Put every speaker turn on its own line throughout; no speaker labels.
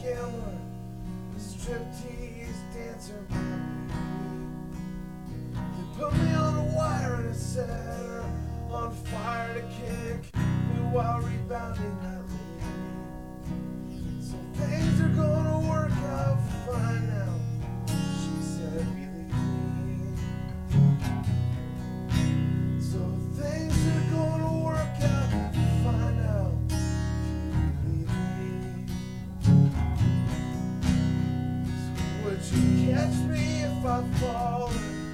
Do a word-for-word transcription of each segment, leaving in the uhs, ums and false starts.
gambler, a striptease dancer. They put me on a wire and it set her on fire to kick me while rebounding that lead. So things are gonna work out fine now, she said, believe me. So things are gonna work out fine now, believe me. So would you catch me if I fall?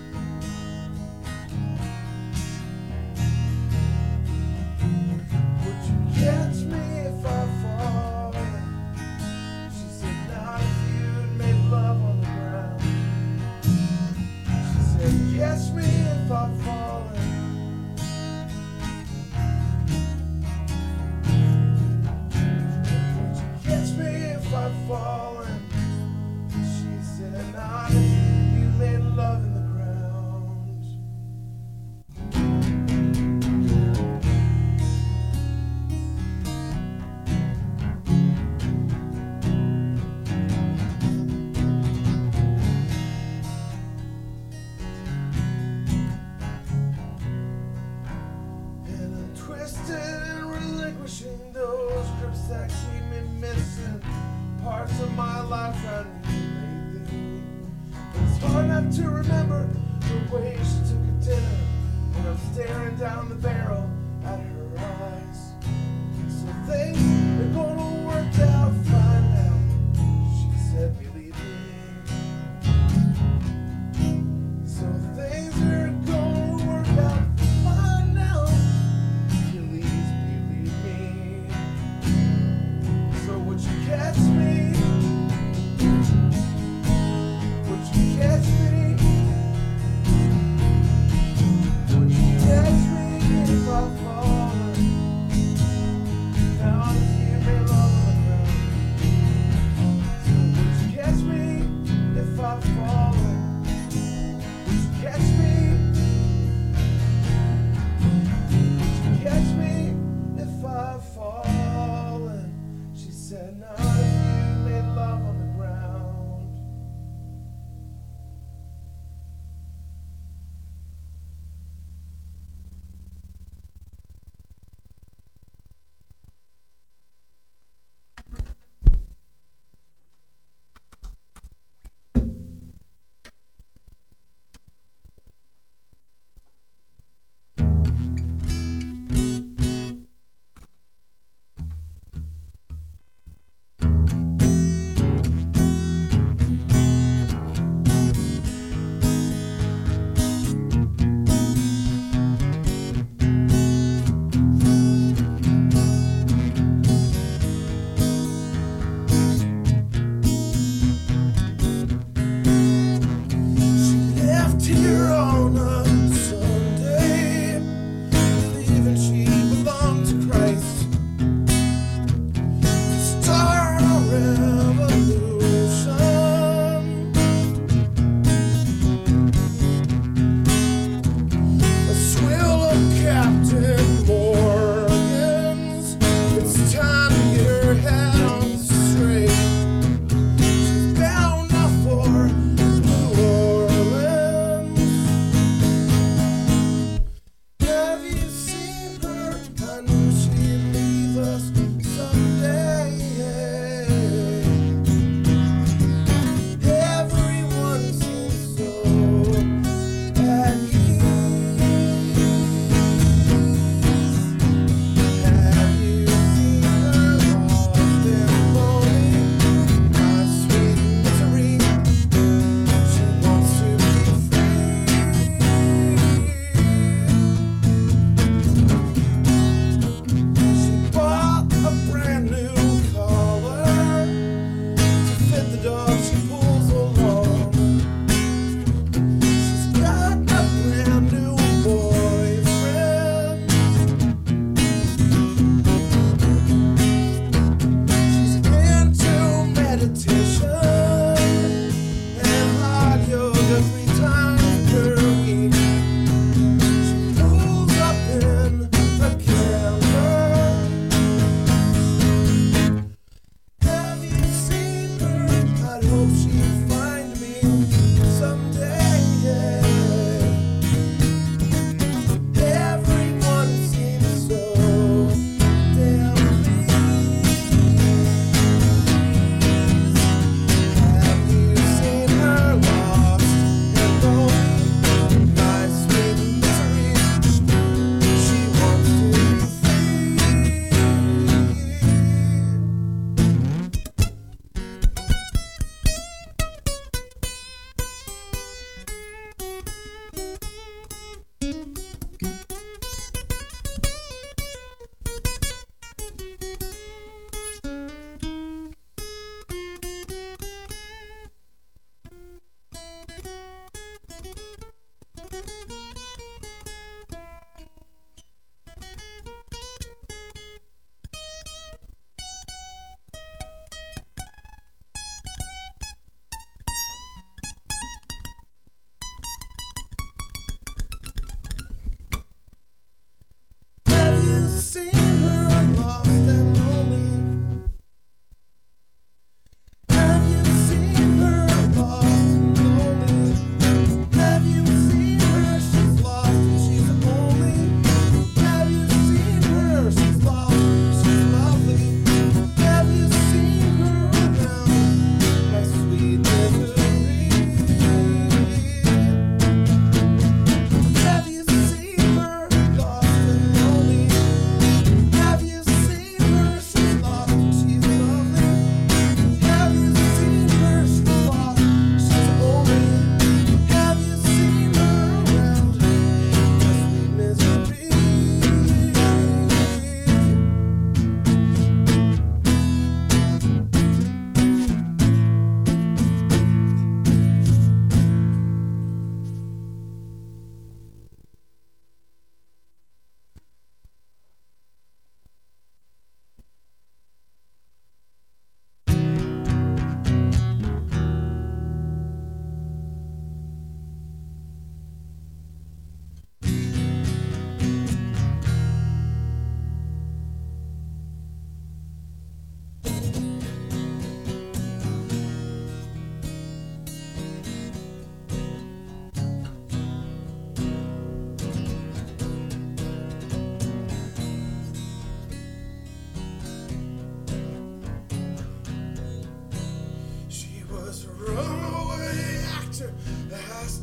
Catch me if I fall. She said, not if you'd made love on the ground. She said, catch me if I've fallen. Would you catch me if I've fallen? She said, not if you made love in the ground. Twisted and relinquishing those grips that keep me missing parts of my life around me lately. But it's hard not to remember the way she took a dinner when I'm staring down the barrel at her eyes. So things are gonna work out fine now, she said, believe me. So things are gonna work out fine now. Would you catch me? Would you catch me? Would you catch me if I fall? Now if you may love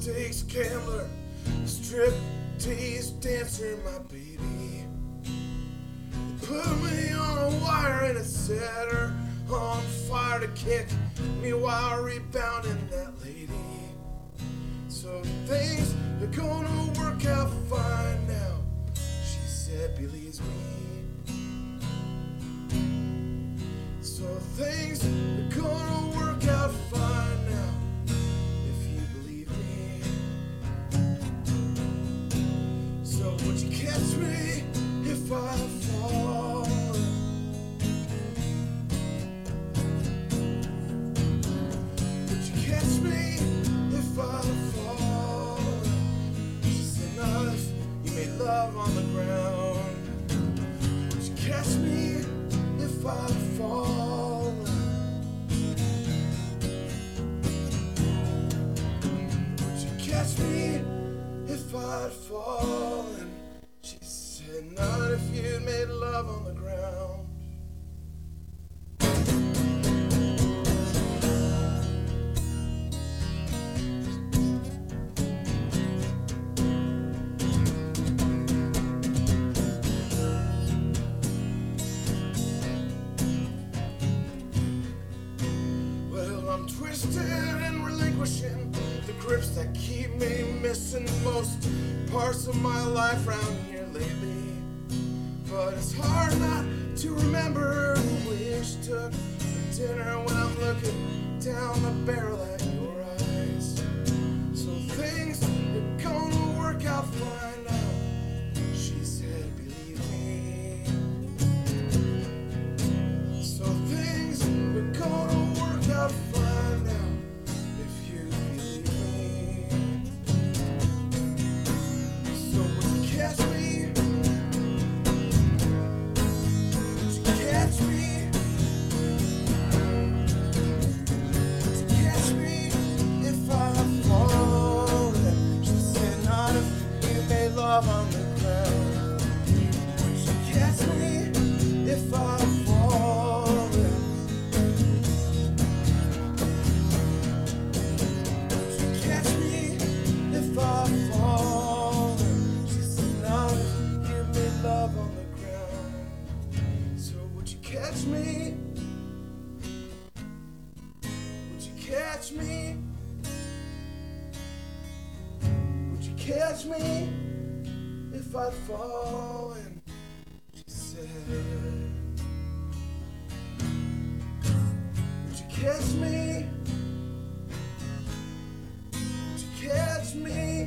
stakes gambler, strip tease dancer, my baby. Put me on a wire and it set her on fire to kick me while rebounding that lady. So things are gonna work out fine now, she said, believes me. So things are gonna work out fine now, if you believe me. So would you catch me if I fall? Would you catch me if I fall? She said, not if you made love on the ground. Would you catch me if I fall? Would you catch me if I'd fallen? She said, not if you made love on the ground. Well, I'm twisted and relinquishing the grips that keep me missing most parts of my life round here lately. But it's hard not to remember the way she took for dinner when I'm looking down the barrel at your eyes. So things are gonna work out fine now, she said, believe me. So things are gonna work out fine now, if you believe me. So would you catch me? Would you catch me? Would you catch me if I fall? She said, not if you made love on the ground. Would you catch me if I fall? Would you catch me if I fall? She said, not if you made love on the ground. So would you catch me? Would you catch me? Would you catch me if I'd fallen? She said, would you catch me? Would you catch me?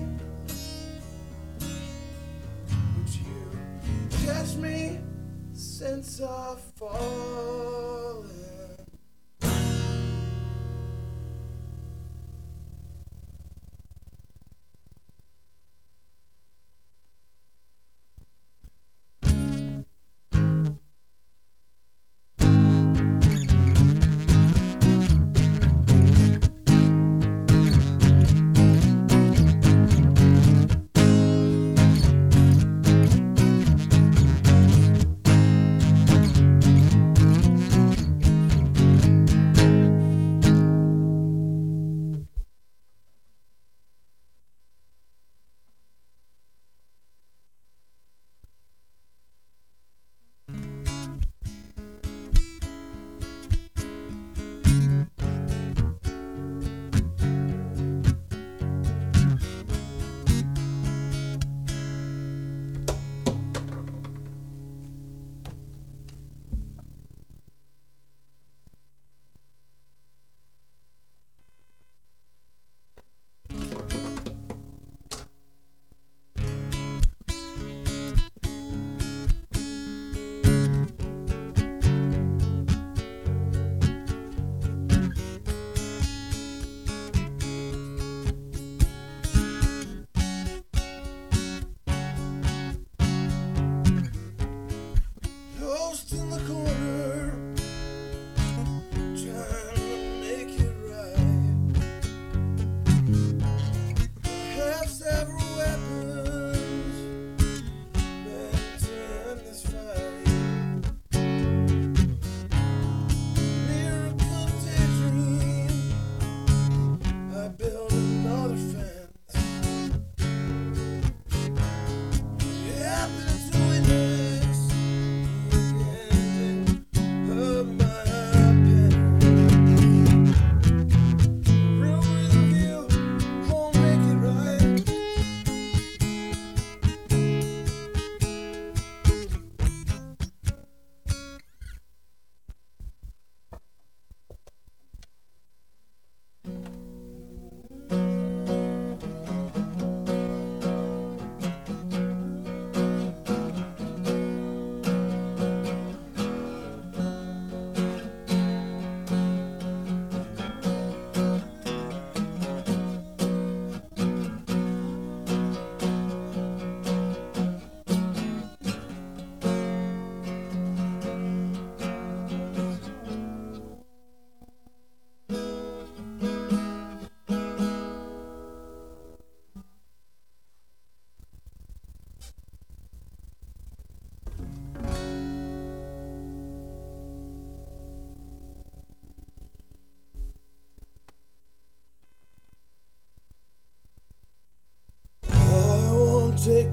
Would you catch me since I've fallen?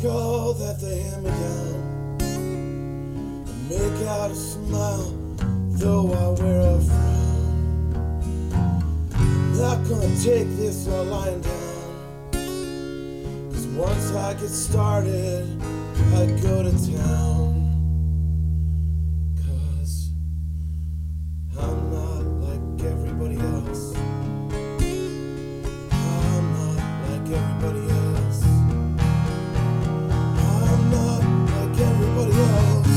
like all that they hand me down, and make out a smile, though I wear a frown. Not gonna take this all lying down, 'cause once I get started, I go to town. 'Cause I'm not like everybody else. I'm not like everybody else. I'm not like everybody else.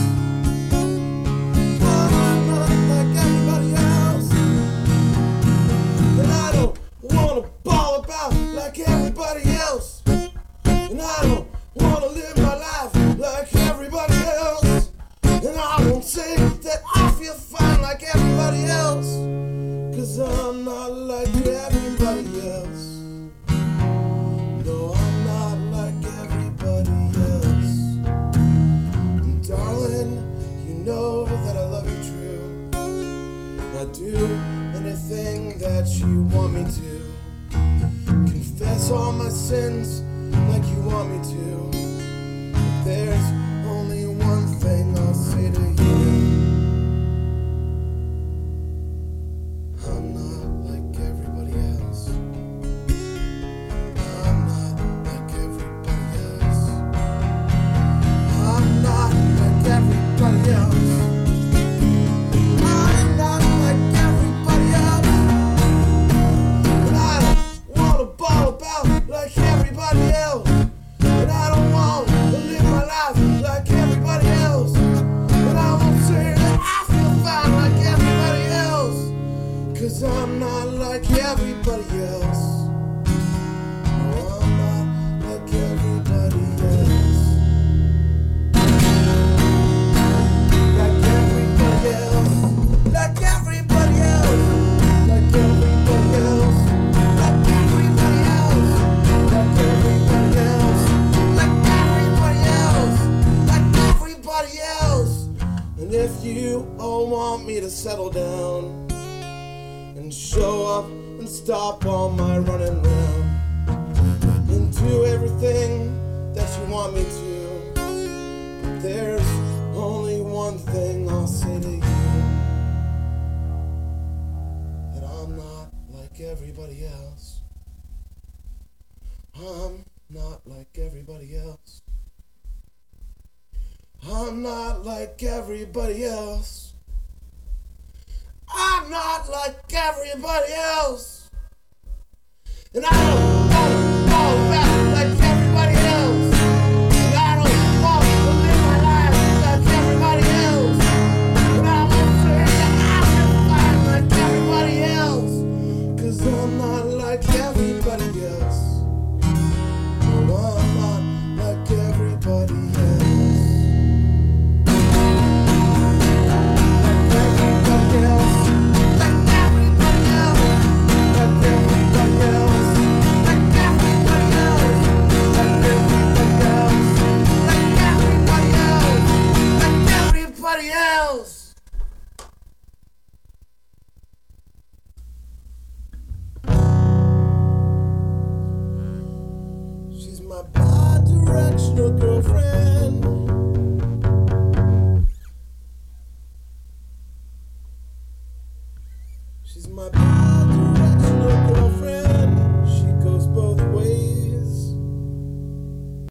I'm not like everybody else. And I don't wanna ball about like everybody else. And I don't wanna live my life like everybody else. And I won't say that I feel fine like everybody else, 'cause I'm not like everybody else. No, I'm not like everybody else. And darling, you know that I love you true. I'd do anything that you want me to. Confess all my sins like you want me to. But there's only one thing I'll say to you. I'm not like everybody else. I'm not like everybody else. I'm not like everybody else. I'm not like everybody else. And I don't wanna ball about like everybody else. And I don't want to live my life like everybody else. And I won't say that I feel fine like everybody else, 'cause I'm not like everybody else. No, I'm not like everybody else. Like everybody else. Like everybody else. Like everybody else. Like everybody else. Like everybody else. Like everybody else. Like everybody else. And if you all want me to settle down and show up and stop all my running around and do everything that you want me to, but there's only one thing I'll say to you, that I'm not like everybody else. I'm not like everybody else. I'm not like everybody else. I'm not like everybody else. And I don't want to fall back like everybody else. And I don't want to live my life like everybody else. And I won't say that I feel fine like everybody else, 'cause I'm not like everybody else. No, I'm not like everybody else. She's my bi-directional girlfriend. She's my bi-directional